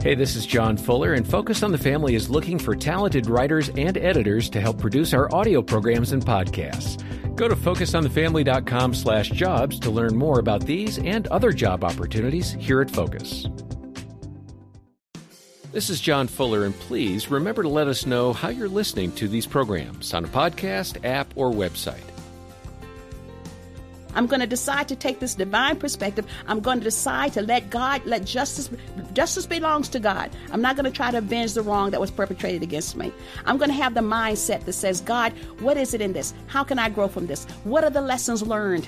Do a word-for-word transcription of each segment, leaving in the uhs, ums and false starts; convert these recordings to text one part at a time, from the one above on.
Hey, this is John Fuller, and Focus on the Family is looking for talented writers and editors to help produce our audio programs and podcasts. Go to focusonthefamily.com slash jobs to learn more about these and other job opportunities here at Focus. This is John Fuller, and please remember to let us know how you're listening to these programs on a podcast, app, or website. I'm going to decide to take this divine perspective. I'm going to decide to let God, let justice, justice belongs to God. I'm not going to try to avenge the wrong that was perpetrated against me. I'm going to have the mindset that says, God, what is it in this? How can I grow from this? What are the lessons learned?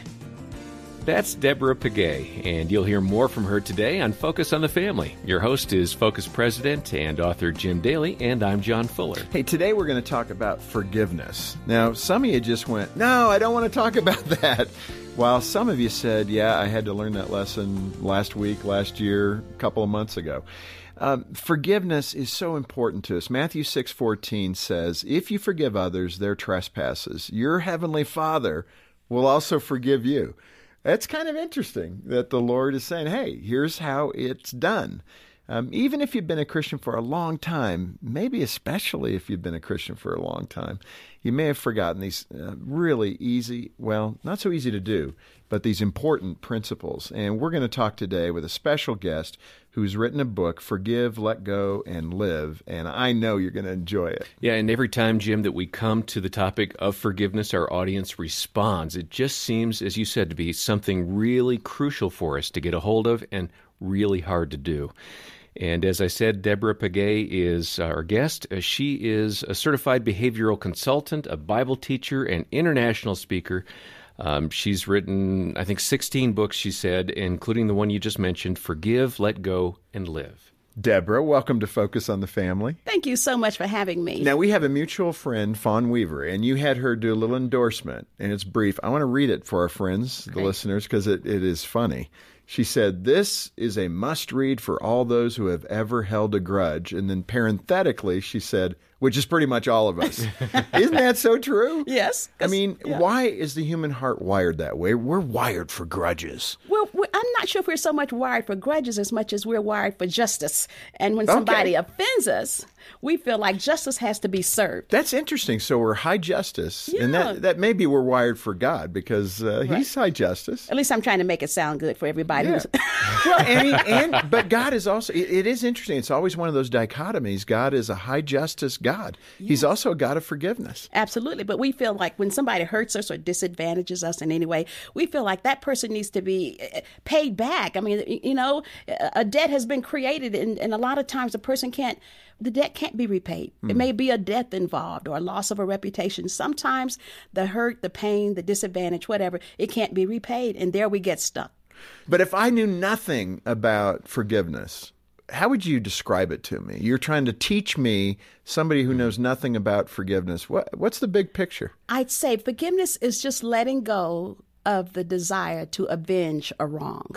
That's Deborah Pagay, and you'll hear more from her today on Focus on the Family. Your host is Focus President and author Jim Daly, and I'm John Fuller. Hey, today we're going to talk about forgiveness. Now, some of you just went, no, I don't want to talk about that. While some of you said, yeah, I had to learn that lesson last week, last year, a couple of months ago. Um, forgiveness is so important to us. Matthew six fourteen says, if you forgive others their trespasses, your heavenly Father will also forgive you. That's kind of interesting that the Lord is saying, hey, here's how it's done. Um, even if you've been a Christian for a long time, maybe especially if you've been a Christian for a long time, you may have forgotten these uh, really easy, well, not so easy to do, but these important principles. And we're going to talk today with a special guest who's written a book, Forgive, Let Go, and Live. And I know you're going to enjoy it. Yeah, and every time, Jim, that we come to the topic of forgiveness, our audience responds. It just seems, as you said, to be something really crucial for us to get a hold of and really hard to do. And as I said, Deborah Pagay is our guest. She is a certified behavioral consultant, a Bible teacher, and international speaker. Um, she's written, I think, sixteen books, she said, including the one you just mentioned, Forgive, Let Go, and Live. Deborah, welcome to Focus on the Family. Thank you so much for having me. Now, we have a mutual friend, Fawn Weaver, and you had her do a little endorsement, and it's brief. I want to read it for our friends, Great. The listeners, because it, it is funny. She said, this is a must-read for all those who have ever held a grudge. And then parenthetically, she said, which is pretty much all of us. Isn't that so true? Yes. I mean, yeah. Why is the human heart wired that way? We're wired for grudges. Well, we're, I'm not sure if we're so much wired for grudges as much as we're wired for justice. And when somebody Okay. offends us, we feel like justice has to be served. That's interesting. So we're high justice. Yeah. And that, that maybe we're wired for God because uh, Right. he's high justice. At least I'm trying to make it sound good for everybody. Yeah. Who's well, and, and but God is also, it, it is interesting. It's always one of those dichotomies. God is a high justice God. Yeah. He's also a God of forgiveness. Absolutely. But we feel like when somebody hurts us or disadvantages us in any way, we feel like that person needs to be paid back. I mean, you know, a debt has been created, and, and a lot of times a person can't, the debt can't be repaid. Mm. It may be a death involved or a loss of a reputation. Sometimes the hurt, the pain, the disadvantage, whatever, it can't be repaid. And there we get stuck. But if I knew nothing about forgiveness, how would you describe it to me? You're trying to teach me, somebody who knows nothing about forgiveness. What, what's the big picture? I'd say forgiveness is just letting go of the desire to avenge a wrong.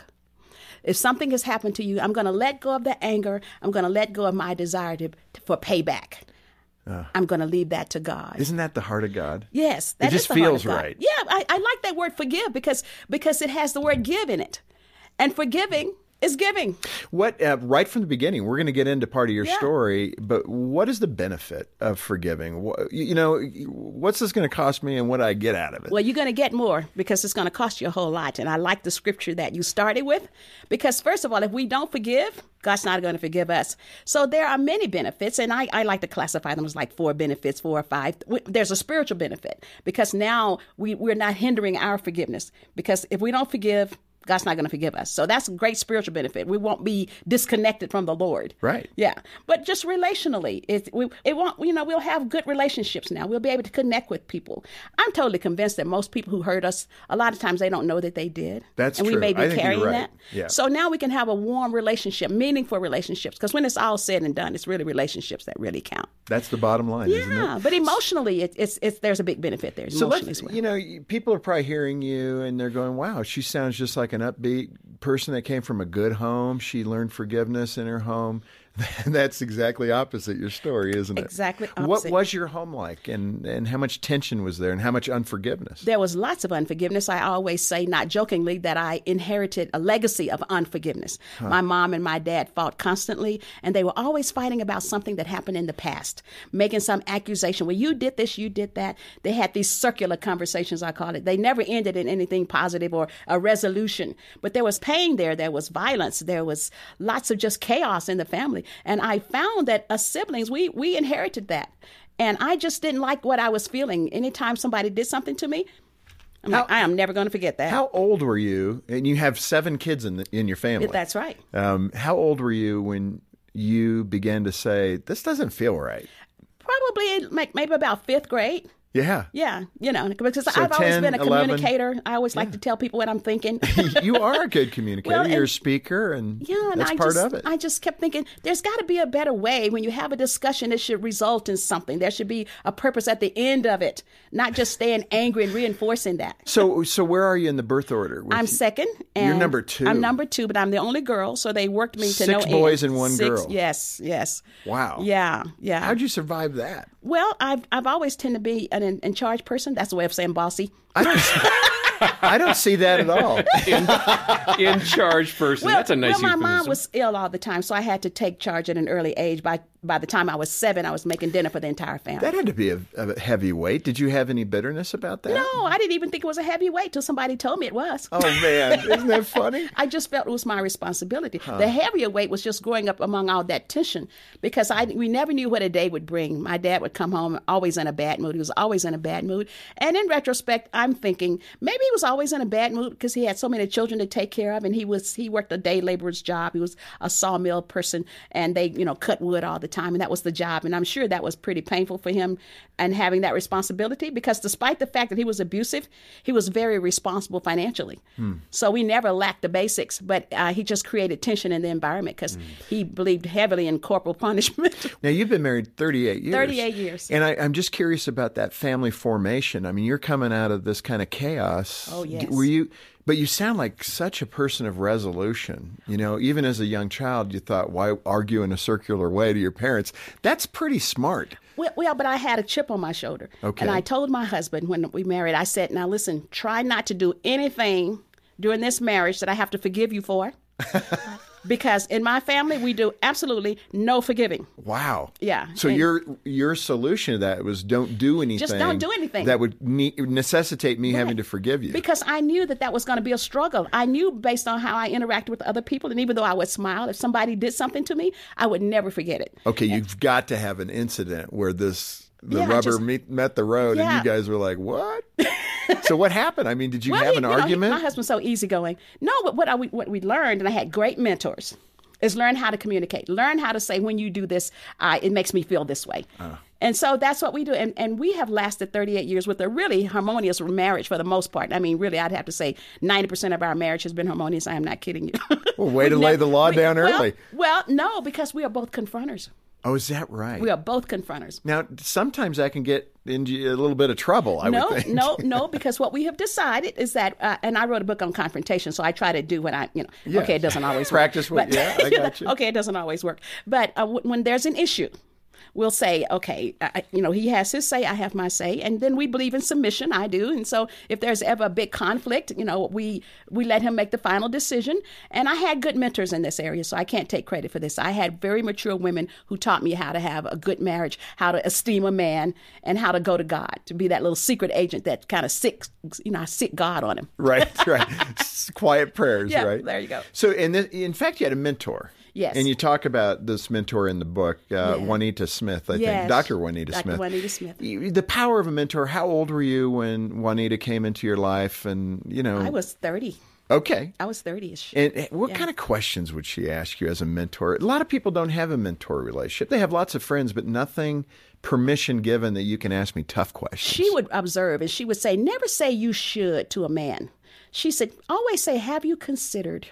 If something has happened to you, I'm going to let go of the anger. I'm going to let go of my desire to, for payback. Uh, I'm going to leave that to God. Isn't that the heart of God? Yes. That it just is the feels heart of God. right. Yeah, I, I like that word forgive because because it has the word give in it. And forgiving is giving. What uh, right from the beginning, we're going to get into part of your yeah. story, but what is the benefit of forgiving? What, you know, what's this going to cost me and what do I get out of it? Well, you're going to get more because it's going to cost you a whole lot. And I like the scripture that you started with because, first of all, if we don't forgive, God's not going to forgive us. So there are many benefits, and I, I like to classify them as like four benefits, four or five. There's a spiritual benefit because now we, we're not hindering our forgiveness because if we don't forgive, God's not going to forgive us. So that's a great spiritual benefit. We won't be disconnected from the Lord. Right. Yeah. But just relationally, it, we, it won't, you know, we'll have good relationships now. We'll be able to connect with people. I'm totally convinced that most people who hurt us, a lot of times they don't know that they did. That's and true. And we may be I think carrying you're right. that. Yeah. So now we can have a warm relationship, meaningful relationships, because when it's all said and done, it's really relationships that really count. That's the bottom line, yeah, isn't it? Yeah, but emotionally, it, it's it's there's a big benefit there. So Emotionally let's, as well. you know, people are probably hearing you and they're going, wow, she sounds just like an upbeat person that came from a good home. She learned forgiveness in her home. That's exactly opposite your story, isn't it? Exactly What opposite. was your home like, and, and how much tension was there, and how much unforgiveness? There was lots of unforgiveness. I always say, not jokingly, that I inherited a legacy of unforgiveness. Huh. My mom and my dad fought constantly, and they were always fighting about something that happened in the past, making some accusation. Well, you did this, you did that. They had these circular conversations, I call it. They never ended in anything positive or a resolution. But there was pain there. There was violence. There was lots of just chaos in the family. And I found that as siblings, we, we inherited that. And I just didn't like what I was feeling. Anytime somebody did something to me, I'm how, like, I am never going to forget that. How old were you? And you have seven kids in the, in your family. That's right. Um, how old were you when you began to say, this doesn't feel right? Probably like maybe about fifth grade. Yeah. Yeah, you know, because So I've always ten, been a eleven communicator. I always like Yeah. to tell people what I'm thinking. You are a good communicator. Well, You're a and- speaker, and Yeah, and that's I part just, of it. I just kept thinking, there's got to be a better way. When you have a discussion, it should result in something. There should be a purpose at the end of it, not just staying angry and reinforcing that. So, so where are you in the birth order? With- I'm second. And You're number two. I'm number two, but I'm the only girl, so they worked me to Six no end. boys and one Six, girl. Yes, yes. Wow. Yeah, yeah. How'd you survive that? Well, I've I've always tended to be an in, in charge person. That's a way of saying bossy. I don't, I don't see that at all. In charge person. Well, That's a nice well, my euphemism. mom was ill all the time, so I had to take charge at an early age. By by the time I was seven, I was making dinner for the entire family. That had to be a, a heavy weight. Did you have any bitterness about that? No, I didn't even think it was a heavy weight till somebody told me it was. Oh, man. Isn't that funny? I just felt it was my responsibility. The heavier weight was just growing up among all that tension because I we never knew what a day would bring. My dad would come home always in a bad mood. He was always in a bad mood. And in retrospect, I'm thinking maybe he was always in a bad mood because he had so many children to take care of, and he was he worked a day laborer's job. He was a sawmill person, and they you know cut wood all the time, and that was the job. And I'm sure that was pretty painful for him and having that responsibility because despite the fact that he was abusive, he was very responsible financially. Hmm. So we never lacked the basics, but uh, he just created tension in the environment because hmm. he believed heavily in corporal punishment. Now, you've been married thirty-eight years. thirty-eight years. And I, I'm just curious about that family formation. I mean, you're coming out of this kind of chaos. Oh, yes. Were you... But you sound like such a person of resolution. You know, even as a young child, you thought, why argue in a circular way to your parents? That's pretty smart. Well, well, but I had a chip on my shoulder. Okay. And I told my husband when we married, I said, now listen, try not to do anything during this marriage that I have to forgive you for. Because in my family, we do absolutely no forgiving. Wow. Yeah. So And your your solution to that was don't do anything. Just don't do anything. That would ne- necessitate me Right. having to forgive you. Because I knew that that was going to be a struggle. I knew based on how I interacted with other people, and even though I would smile, if somebody did something to me, I would never forget it. Okay, you've got to have an incident where this the Yeah, rubber just- meet, met the road, Yeah. and you guys were like, "What?" So what happened? I mean, did you Well, have he- an you know, he- argument? my husband's so easygoing. No, but what I, we what we learned, and I had great mentors, is learn how to communicate. Learn how to say, when you do this, uh, it makes me feel this way. Uh. And so that's what we do. And, and we have lasted thirty-eight years with a really harmonious marriage for the most part. I mean, really, I'd have to say ninety percent of our marriage has been harmonious. I am not kidding you. Well, way to We lay nev- the law we- down well- early. Well, no, because we are both confronters. Oh, is that right? We are both confronters. Now, sometimes that can get into a little bit of trouble, I no, would think. no, no, because what we have decided is that, uh, and I wrote a book on confrontation, so I try to do what I, you know, Yeah. okay, it doesn't always Practice work. what- yeah, I got you. Okay, it doesn't always work. But uh, w- when there's an issue, we'll say, okay, I, you know, he has his say, I have my say, and then we believe in submission. I do, and so if there's ever a big conflict, you know, we we let him make the final decision. And I had good mentors in this area, so I can't take credit for this. I had very mature women who taught me how to have a good marriage, how to esteem a man, and how to go to God, to be that little secret agent that kind of sick, you know, I sick God on him. Right, right. S- Quiet prayers, Yeah, right? there you go. So, and th- in fact, you had a mentor. Yes. And you talk about this mentor in the book, uh, Yeah. Juanita Smith, I Yes. think. Doctor Juanita Doctor Smith. Juanita Smith. You- The power of a mentor. How old were you when Juanita came into your life? And, you know. I was thirty. Okay. I was thirty-ish. And uh, what Yeah. kind of questions would she ask you as a mentor? A lot of people don't have a mentor relationship. They have lots of friends, but nothing permission given that you can ask me tough questions. She would observe and she would say, never say you should to a man. She said, always say, have you considered?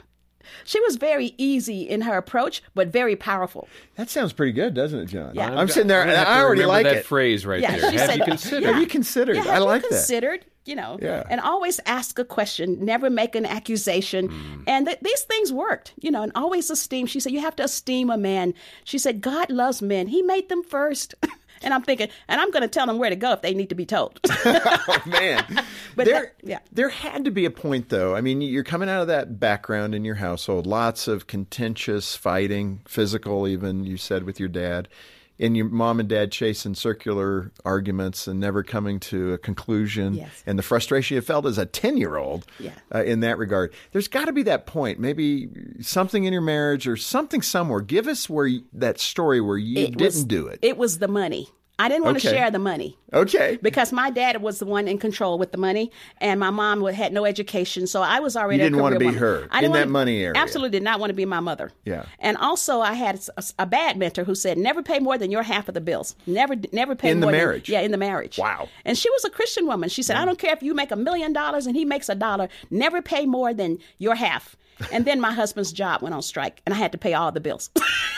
she was very easy in her approach, but very powerful. That sounds pretty good, doesn't it, John? Yeah. I'm sitting there, I'm and gonna have I to already remember like that it. phrase right Yeah, there. she Have said- you considered? yeah. Have you considered? Yeah, I have like you that. considered? You know, Yeah. and always ask a question, never make an accusation. Mm. And th- these things worked, you know, and always esteem. She said, you have to esteem a man. She said, God loves men. He made them first. And I'm thinking, and I'm going to tell them where to go if they need to be told. Oh, man. But there, that- yeah. there had to be a point, though. I mean, you're coming out of that background in your household, lots of contentious fighting, physical even, you said, with your dad, and your mom and dad chasing circular arguments and never coming to a conclusion, Yes. and the frustration you felt as a ten-year-old Yeah. uh, in that regard. There's got to be that point, maybe something in your marriage or something somewhere. Give us where you, that story where you It didn't was- do it. It was the money. I didn't want to Okay. share the money. Okay. Because my dad was the one in control with the money, and my mom wa- had no education, so I was already You didn't a wanna career be woman. her I didn't in wanna- that money area. Absolutely did not want to be my mother. Yeah. And also, I had a, a bad mentor who said, "Never pay more than your half of the bills. Never, never pay In the more than- marriage? yeah, in the marriage. Wow. And she was a Christian woman. She said, "I don't care if you make a million dollars and he makes a dollar. Never pay more than your half." And then my husband's job went on strike, and I had to pay all the bills.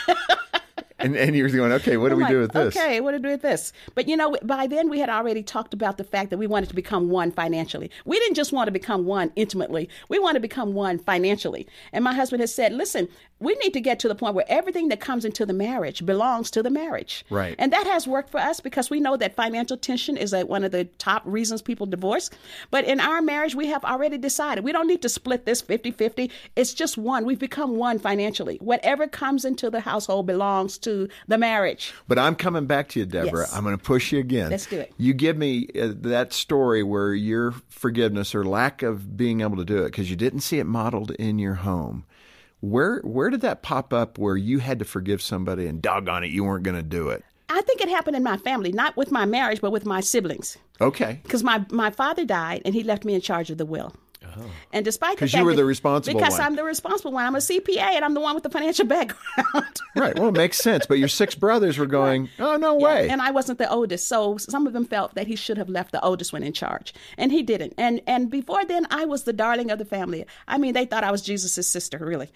And, and you're going, okay, what do I'm we like, do with this? Okay, what do we do with this? But you know, by then we had already talked about the fact that we wanted to become one financially. We didn't just want to become one intimately. We want to become one financially. And my husband has said, listen, we need to get to the point where everything that comes into the marriage belongs to the marriage. Right. And that has worked for us because we know that financial tension is like one of the top reasons people divorce. But in our marriage, we have already decided we don't need to split this fifty-fifty. It's just one. We've become one financially. Whatever comes into the household belongs to the marriage. But I'm coming back to you, Deborah. Yes. I'm going to push you again. Let's do it. You give me uh, that story where your forgiveness or lack of being able to do it because you didn't see it modeled in your home. Where where did that pop up where you had to forgive somebody and doggone it, you weren't going to do it? I think it happened in my family, not with my marriage, but with my siblings. Okay. Because my, my father died and he left me in charge of the will. Oh. And despite the 'Cause fact you were that- the responsible because one. I'm the responsible one. I'm a C P A and I'm the one with the financial background. Right. Well, it makes sense. But your six brothers were going, oh, no way. And I wasn't the oldest, so some of them felt that he should have left the oldest one in charge, and he didn't. And and before then, I was the darling of the family. I mean, they thought I was Jesus' sister, really.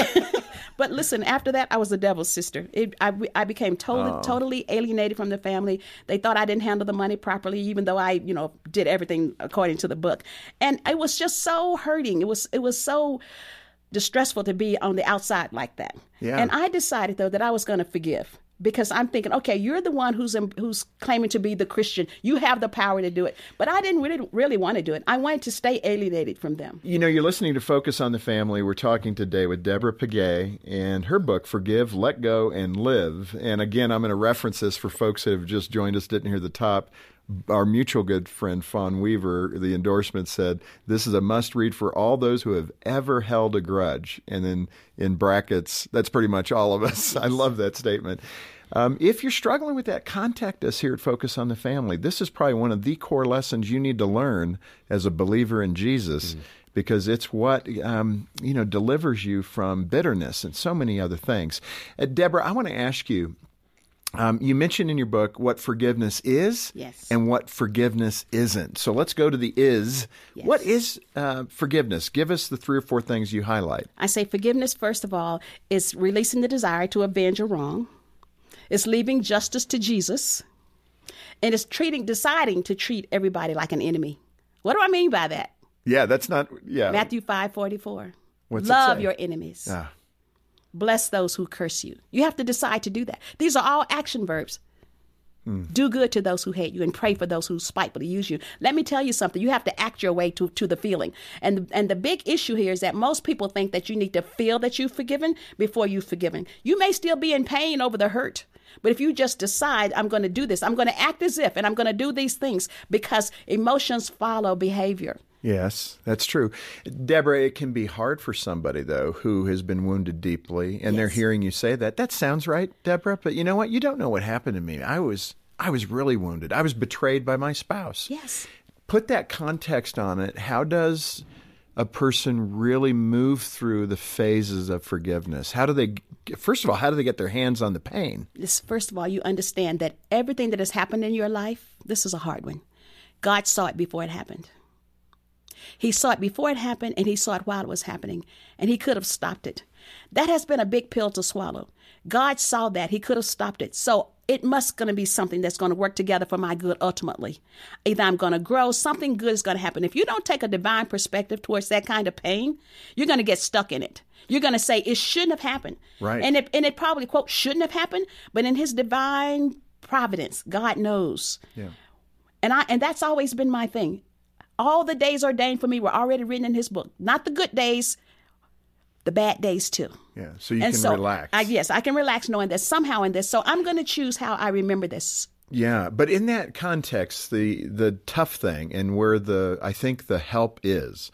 But listen, after that, I was the devil's sister. It, I, I became totally, Oh. totally alienated from the family. They thought I didn't handle the money properly, even though I, you know, did everything according to the book. And it was just so hurting. It was, it was so distressful to be on the outside like that. Yeah. And I decided, though, that I was going to forgive. Because I'm thinking, okay, you're the one who's who's claiming to be the Christian. You have the power to do it. But I didn't really really want to do it. I wanted to stay alienated from them. You know, you're listening to Focus on the Family. We're talking today with Deborah Piguet and her book, Forgive, Let Go, and Live. And again, I'm going to reference this for folks that have just joined us, didn't hear the top. Our mutual good friend, Fawn Weaver, the endorsement said, this is a must-read for all those who have ever held a grudge. And then in brackets, that's pretty much all of us. I love that statement. Um, if you're struggling with that, contact us here at Focus on the Family. This is probably one of the core lessons you need to learn as a believer in Jesus, mm. because it's what um, you know delivers you from bitterness and so many other things. Uh, Deborah, I want to ask you, um, you mentioned in your book what forgiveness is yes. and what forgiveness isn't. So let's go to the is. Yes. What is uh, forgiveness? Give us the three or four things you highlight. I say forgiveness, first of all, is releasing the desire to avenge a wrong. It's leaving justice to Jesus. And it's treating, deciding to treat everybody like an enemy. What do I mean by that? Yeah, that's not, yeah. Matthew five forty-four. What's it Love say? your enemies. Ah. Bless those who curse you. You have to decide to do that. These are all action verbs. Hmm. Do good to those who hate you and pray for those who spitefully use you. Let me tell you something. You have to act your way to, to the feeling. And, and the big issue here is that most people think that you need to feel that you've forgiven before you've forgiven. You may still be in pain over the hurt. But if you just decide, I'm going to do this, I'm going to act as if, and I'm going to do these things, because emotions follow behavior. Yes, that's true. Deborah, it can be hard for somebody, though, who has been wounded deeply, and yes. they're hearing you say that. That sounds right, Deborah, but you know what? You don't know what happened to me. I was I was really wounded. I was betrayed by my spouse. Yes. Put that context on it. How does a person really move through the phases of forgiveness? How do they, first of all, how do they get their hands on the pain? This, first of all, you understand that everything that has happened in your life, this is a hard one. God saw it before it happened. He saw it before it happened, and he saw it while it was happening, and he could have stopped it. That has been a big pill to swallow. God saw that. He could have stopped it. So it must going to be something that's going to work together for my good ultimately. Either I'm going to grow, something good is going to happen. If you don't take a divine perspective towards that kind of pain, you're going to get stuck in it. You're going to say it shouldn't have happened. Right. And it, and it probably, quote, shouldn't have happened. But in his divine providence, God knows. Yeah. And I and that's always been my thing. All the days ordained for me were already written in his book. Not the good days, the bad days too. Yeah, so you and can so relax. I, yes, I can relax knowing that somehow in this. So I'm going to choose how I remember this. Yeah, but in that context, the the tough thing and where the I think the help is,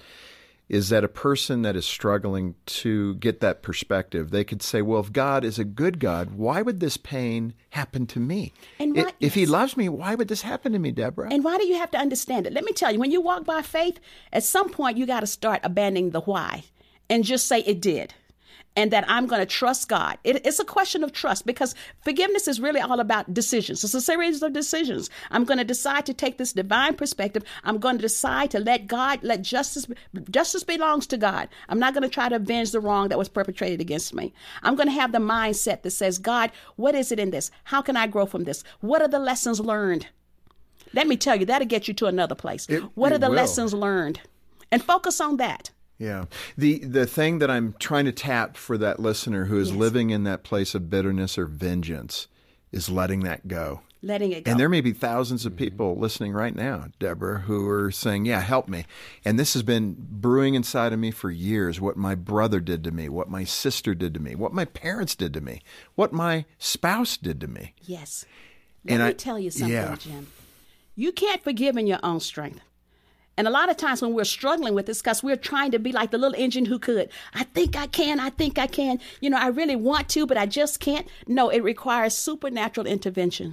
is that a person that is struggling to get that perspective, they could say, well, if God is a good God, why would this pain happen to me? And I- why- if he yes. loves me, why would this happen to me, Deborah? And why do you have to understand it? Let me tell you, when you walk by faith, at some point you got to start abandoning the why and just say it did. And that I'm going to trust God. It, it's a question of trust because forgiveness is really all about decisions. It's a series of decisions. I'm going to decide to take this divine perspective. I'm going to decide to let God, let justice, justice belongs to God. I'm not going to try to avenge the wrong that was perpetrated against me. I'm going to have the mindset that says, God, what is it in this? How can I grow from this? What are the lessons learned? Let me tell you, that'll get you to another place. It- what it are the will. lessons learned? And focus on that. Yeah. The the thing that I'm trying to tap for that listener who is Yes. living in that place of bitterness or vengeance is letting that go. Letting it go. And there may be thousands of people listening right now, Deborah, who are saying, yeah, help me. And this has been brewing inside of me for years, what my brother did to me, what my sister did to me, what my parents did to me, what my spouse did to me. Yes. Let And me I- tell you something, yeah. Jim. You can't forgive in your own strength. And a lot of times when we're struggling with this, because we're trying to be like the little engine who could. I think I can, I think I can. You know, I really want to, but I just can't. No, it requires supernatural intervention.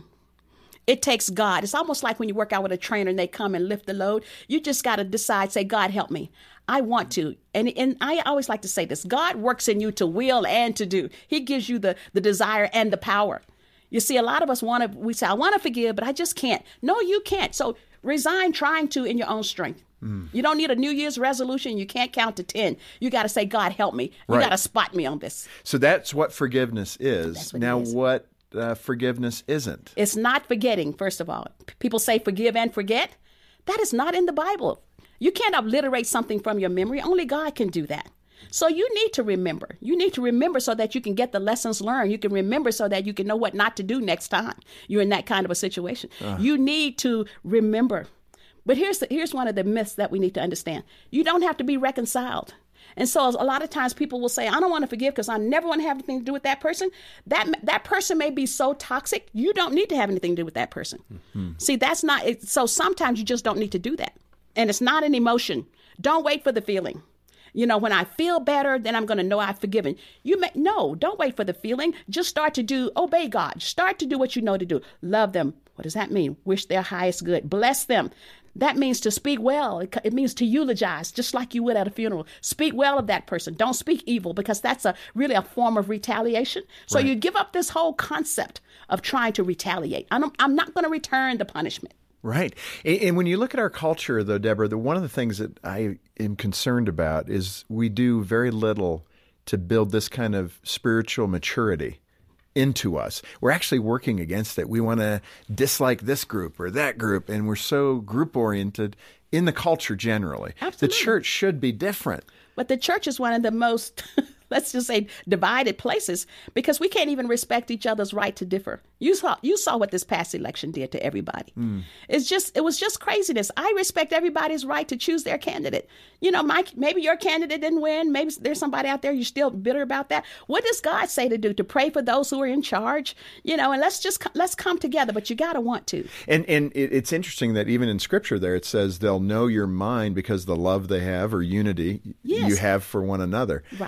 It takes God. It's almost like when you work out with a trainer and they come and lift the load. You just got to decide, say, God, help me. I want to. And and I always like to say this. God works in you to will and to do. He gives you the, the desire and the power. You see, a lot of us want to, we say, I want to forgive, but I just can't. No, you can't. So resign trying to in your own strength. Mm. You don't need a New Year's resolution. You can't count to ten. You got to say, God, help me. You Right. got to spot me on this. So that's what forgiveness is. That's what it now, is. what uh, forgiveness isn't? It's not forgetting, first of all. P- People say forgive and forget. That is not in the Bible. You can't obliterate something from your memory. Only God can do that. So you need to remember. You need to remember so that you can get the lessons learned. You can remember so that you can know what not to do next time you're in that kind of a situation. Uh. You need to remember. But here's the, here's one of the myths that we need to understand. You don't have to be reconciled. And so a lot of times people will say, I don't want to forgive because I never want to have anything to do with that person. That that person may be so toxic, you don't need to have anything to do with that person. Mm-hmm. See, that's not, it, so sometimes you just don't need to do that. And it's not an emotion. Don't wait for the feeling. You know, when I feel better, then I'm going to know I've forgiven. You may, no, don't wait for the feeling. Just start to do, obey God. Start to do what you know to do. Love them. What does that mean? Wish their highest good. Bless them. That means to speak well. It, it means to eulogize, just like you would at a funeral. Speak well of that person. Don't speak evil, because that's a really a form of retaliation. So Right. you give up this whole concept of trying to retaliate. I'm, I'm not going to return the punishment. Right. And, and when you look at our culture, though, Deborah, the, one of the things that I am concerned about is we do very little to build this kind of spiritual maturity into us. We're actually working against it. We want to dislike this group or that group, and we're so group-oriented in the culture generally. Absolutely. The church should be different. But the church is one of the most, let's just say, divided places, because we can't even respect each other's right to differ. You saw you saw what this past election did to everybody. Mm. It's just it was just craziness. I respect everybody's right to choose their candidate. You know, Mike, maybe your candidate didn't win. Maybe there's somebody out there you're still bitter about that. What does God say to do? To pray for those who are in charge? You know, and let's just let's come together. But you got to want to. And and it, it's interesting that even in Scripture there it says they'll know your mind because the love they have or unity Yes. you have for one another. Right. I mean,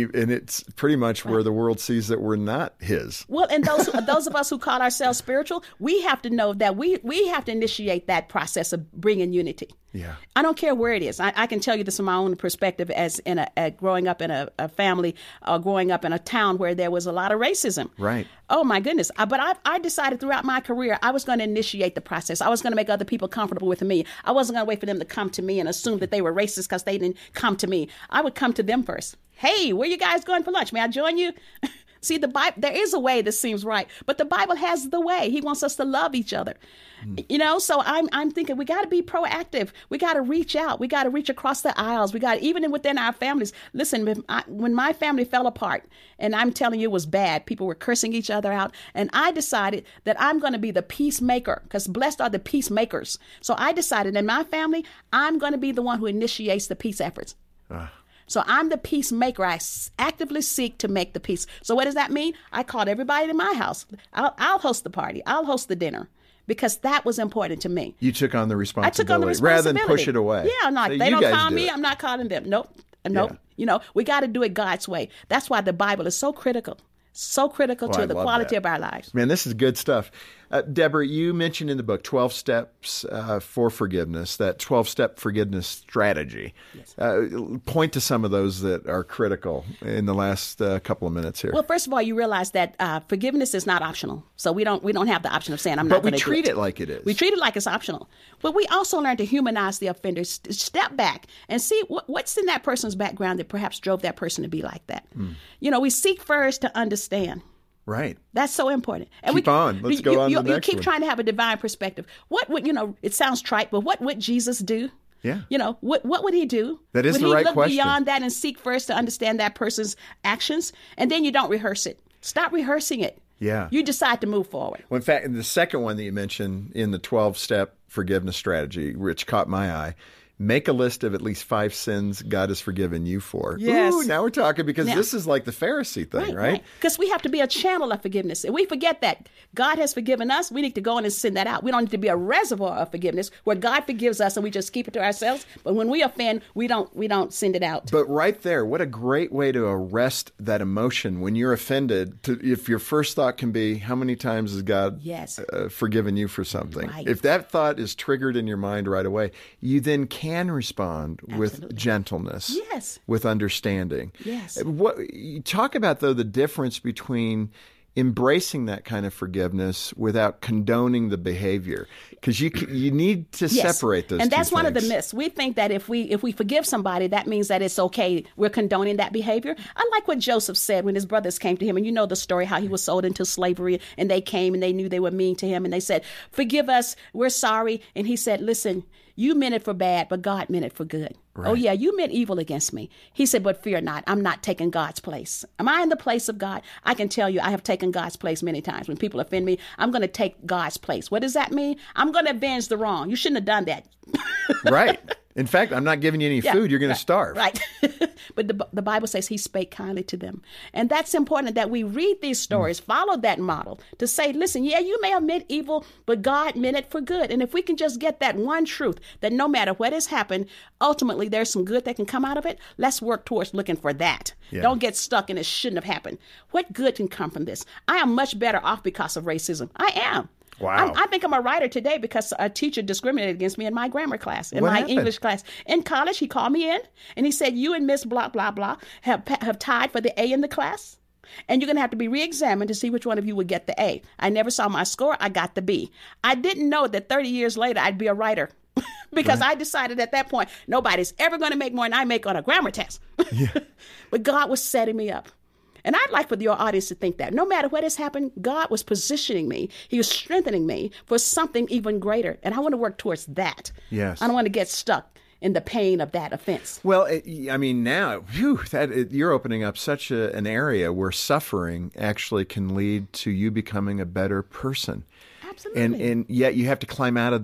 he, and it's pretty much right. where the world sees that we're not his. Well, and those those of us who call ourselves spiritual, we have to know that we we have to initiate that process of bringing unity. Yeah, I don't care where it is. I, I can tell you this from my own perspective as in a, a growing up in a, a family or growing up in a town where there was a lot of racism. Right. Oh, my goodness. Uh, but I, I decided throughout my career I was going to initiate the process. I was going to make other people comfortable with me. I wasn't going to wait for them to come to me and assume that they were racist because they didn't come to me. I would come to them first. Hey, where you guys going for lunch? May I join you? See, the Bible, there is a way that seems right, but the Bible has the way. He wants us to love each other. Mm. You know, so I'm I'm thinking we got to be proactive. We got to reach out. We got to reach across the aisles. We got even within our families. Listen, when, I, when my family fell apart, and I'm telling you it was bad, people were cursing each other out, and I decided that I'm going to be the peacemaker because blessed are the peacemakers. So I decided in my family, I'm going to be the one who initiates the peace efforts. Uh. So I'm the peacemaker. I actively seek to make the peace. So what does that mean? I called everybody in my house. I'll, I'll host the party. I'll host the dinner because that was important to me. You took on the responsibility. I took on the responsibility. Rather than push it away. Yeah, no, so they don't call do me. It. I'm not calling them. Nope. Nope. Yeah. You know, we got to do it God's way. That's why the Bible is so critical. So critical well, to I the quality that. of our lives. Man, this is good stuff. Uh, Deborah, you mentioned in the book twelve steps uh, for forgiveness, that twelve-step forgiveness strategy. Yes. Uh, point to some of those that are critical in the last uh, couple of minutes here. Well, first of all, you realize that uh, forgiveness is not optional. So we don't we don't have the option of saying, I'm not going to do it. But we treat it like it is. We treat it like it's optional. But we also learn to humanize the offender, st- step back and see what, what's in that person's background that perhaps drove that person to be like that. Mm. You know, we seek first to understand. Right. That's so important. And keep we, on. Let's you, go on you, to the you next keep one. trying to have a divine perspective. What would, you know, it sounds trite, but what would Jesus do? Yeah. You know, what what would he do? That is would the he right look question. beyond that and seek first to understand that person's actions? And then you don't rehearse it. Stop rehearsing it. Yeah. You decide to move forward. Well, in fact, the second one that you mentioned in the twelve-step forgiveness strategy, which caught my eye, make a list of at least five sins God has forgiven you for. Yes. Ooh, now we're talking because now, this is like the Pharisee thing, right? Because right. we have to be a channel of forgiveness. And we forget that God has forgiven us. We need to go in and send that out. We don't need to be a reservoir of forgiveness where God forgives us and we just keep it to ourselves. But when we offend, we don't we don't send it out. But right there, what a great way to arrest that emotion when you're offended. To, if your first thought can be, how many times has God yes. uh, forgiven you for something? Right. If that thought is triggered in your mind right away, you then can respond Absolutely. with gentleness, yes, with understanding. Yes. What you talk about, though, the difference between embracing that kind of forgiveness without condoning the behavior, because you you need to yes. separate those and two that's things. One of the myths. We think that if we if we forgive somebody, that means that it's okay. We're condoning that behavior. I like what Joseph said when his brothers came to him, and you know the story how he was sold into slavery, and they came and they knew they were mean to him, and they said, "Forgive us, we're sorry." And he said, "Listen, you meant it for bad, but God meant it for good." Right. Oh, yeah, you meant evil against me. He said, but fear not. I'm not taking God's place. Am I in the place of God? I can tell you I have taken God's place many times. When people offend me, I'm going to take God's place. What does that mean? I'm going to avenge the wrong. You shouldn't have done that. Right. In fact, I'm not giving you any yeah, food. You're going right, to starve. Right. But the, the Bible says he spake kindly to them. And that's important that we read these stories, mm. follow that model to say, listen, yeah, you may have meant evil, but God meant it for good. And if we can just get that one truth, that no matter what has happened, ultimately there's some good that can come out of it, let's work towards looking for that. Yeah. Don't get stuck in it shouldn't have happened. What good can come from this? I am much better off because of racism. I am. Wow. I'm, I think I'm a writer today because a teacher discriminated against me in my grammar class, in what my happened? English class. In college, he called me in and he said, you and Miss blah, blah, blah have, have tied for the A in the class. And you're going to have to be re-examined to see which one of you would get the A. I never saw my score. I got the B. I didn't know that thirty years later I'd be a writer because right. I decided at that point, nobody's ever going to make more than I make on a grammar test. Yeah. But God was setting me up. And I'd like for your audience to think that no matter what has happened, God was positioning me. He was strengthening me for something even greater. And I want to work towards that. Yes. I don't want to get stuck in the pain of that offense. Well, it, I mean, now whew, that it, you're opening up such a, an area where suffering actually can lead to you becoming a better person. Absolutely. And, and yet you have to climb out of that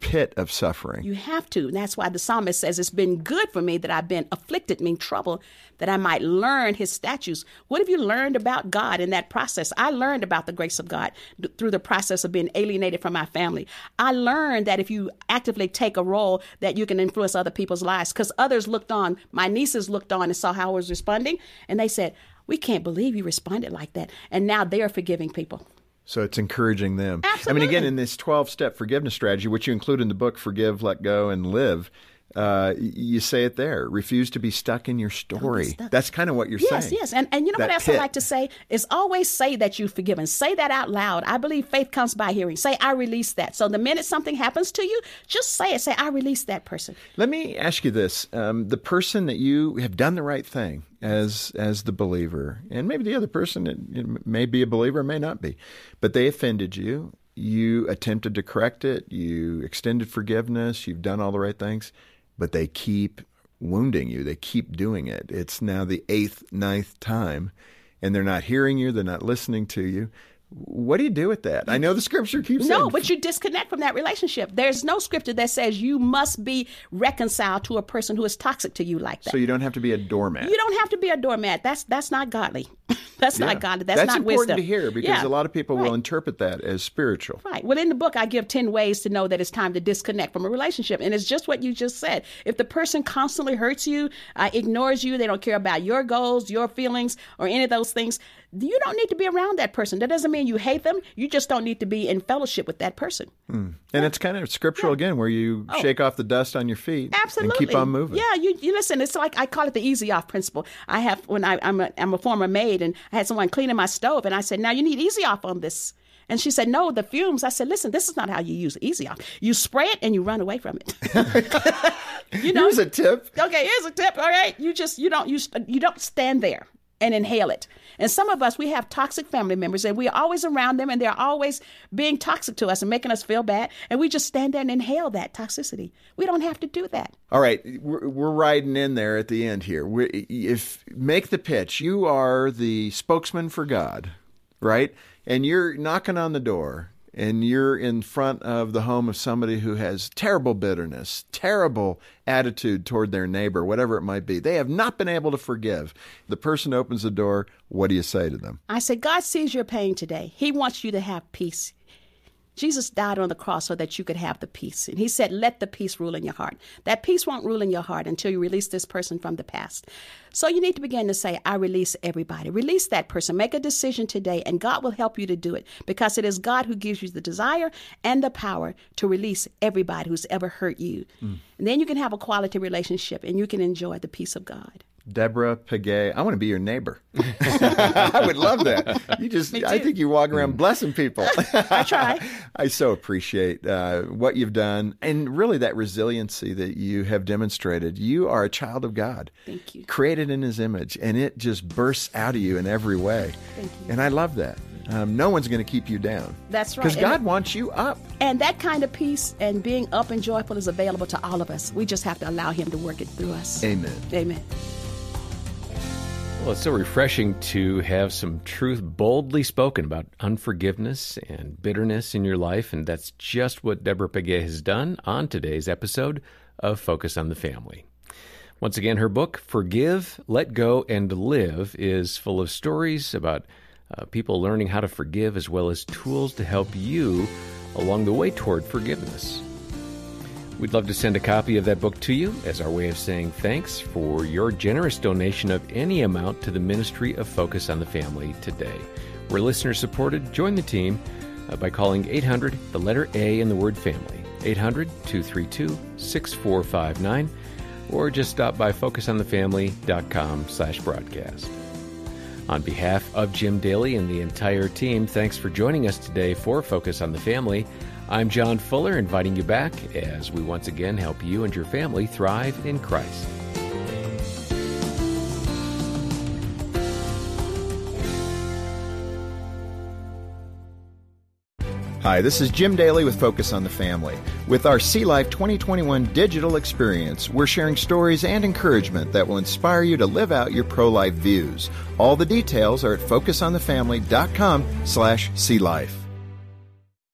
pit of suffering. You have to. And that's why the psalmist says, it's been good for me that I've been afflicted, mean trouble, that I might learn his statutes. What have you learned about God in that process? I learned about the grace of God through the process of being alienated from my family. I learned that if you actively take a role, that you can influence other people's lives, because others looked on. My nieces looked on and saw how I was responding, and they said, we can't believe you responded like that. And now they are forgiving people. So it's encouraging them. Absolutely. I mean, again, in this twelve-step forgiveness strategy, which you include in the book, Forgive, Let Go, and Live, uh, you say it there. Refuse to be stuck in your story. That's kind of what you're yes, saying. Yes, yes. And, and you know that what else pit. I like to say? Is always say that you've forgiven. Say that out loud. I believe faith comes by hearing. Say, I release that. So the minute something happens to you, just say it. Say, I release that person. Let me ask you this. Um, the person that you have done the right thing as as the believer, and maybe the other person it, it may be a believer, may not be, but they offended you. You attempted to correct it. You extended forgiveness. You've done all the right things, but they keep wounding you. They keep doing it. It's now the eighth, ninth time, and they're not hearing you. They're not listening to you. What do you do with that? I know the scripture keeps saying... No, but you disconnect from that relationship. There's no scripture that says you must be reconciled to a person who is toxic to you like that. So you don't have to be a doormat. You don't have to be a doormat. That's that's not godly. That's Yeah. not godly. That's, That's not important wisdom. to hear, because Yeah. a lot of people will Right. interpret that as spiritual. Right. Well, in the book, I give ten ways to know that it's time to disconnect from a relationship. And it's just what you just said. If the person constantly hurts you, uh, ignores you, they don't care about your goals, your feelings, or any of those things, you don't need to be around that person. That doesn't mean you hate them. You just don't need to be in fellowship with that person. Mm. And it's kind of scriptural Yeah. again, where you Oh. shake off the dust on your feet Absolutely. and keep on moving. Yeah, you, you listen, it's like, I call it the easy off principle. I have, when I, I'm, a, I'm a former maid, and I had someone cleaning my stove, and I said, now you need easy off on this. And she said, no, the fumes. I said, listen, this is not how you use easy off. You spray it and you run away from it. you know? Here's a tip. Okay, here's a tip. All right, you just you don't you you don't stand there and inhale it. And some of us, we have toxic family members, and we're always around them, and they're always being toxic to us and making us feel bad, and we just stand there and inhale that toxicity. We don't have to do that. All right, we're, we're riding in there at the end here. we if make the pitch, you are the spokesman for God, right? And you're knocking on the door, and you're in front of the home of somebody who has terrible bitterness, terrible attitude toward their neighbor, whatever it might be. They have not been able to forgive. The person opens the door. What do you say to them? I say, God sees your pain today. He wants you to have peace. Jesus died on the cross so that you could have the peace. And he said, let the peace rule in your heart. That peace won't rule in your heart until you release this person from the past. So you need to begin to say, I release everybody. Release that person. Make a decision today, and God will help you to do it, because it is God who gives you the desire and the power to release everybody who's ever hurt you. Mm. And then you can have a quality relationship, and you can enjoy the peace of God. Deborah Pagay, I want to be your neighbor. I would love that. You just, I think you walk around blessing people. I try. I so appreciate uh, what you've done, and really that resiliency that you have demonstrated. You are a child of God. Thank you. Created in his image, and it just bursts out of you in every way. Thank you. And I love that. Um, no one's going to keep you down. That's right. Because God and, wants you up. And that kind of peace and being up and joyful is available to all of us. We just have to allow him to work it through us. Amen. Amen. Well, it's so refreshing to have some truth boldly spoken about unforgiveness and bitterness in your life, and that's just what Deborah Pagay has done on today's episode of Focus on the Family. Once again, her book, Forgive, Let Go, and Live, is full of stories about uh, people learning how to forgive, as well as tools to help you along the way toward forgiveness. We'd love to send a copy of that book to you as our way of saying thanks for your generous donation of any amount to the ministry of Focus on the Family today. We're listener-supported. Join the team uh, by calling eight hundred, the letter A in the word family, eight hundred, two three two, six four five nine, or just stop by focusonthefamily.com slash broadcast. On behalf of Jim Daly and the entire team, thanks for joining us today for Focus on the Family. I'm John Fuller, inviting you back as we once again help you and your family thrive in Christ. Hi, this is Jim Daly with Focus on the Family. With our Sea Life twenty twenty-one digital experience, we're sharing stories and encouragement that will inspire you to live out your pro-life views. All the details are at focusonthefamily.com slash Sea Life.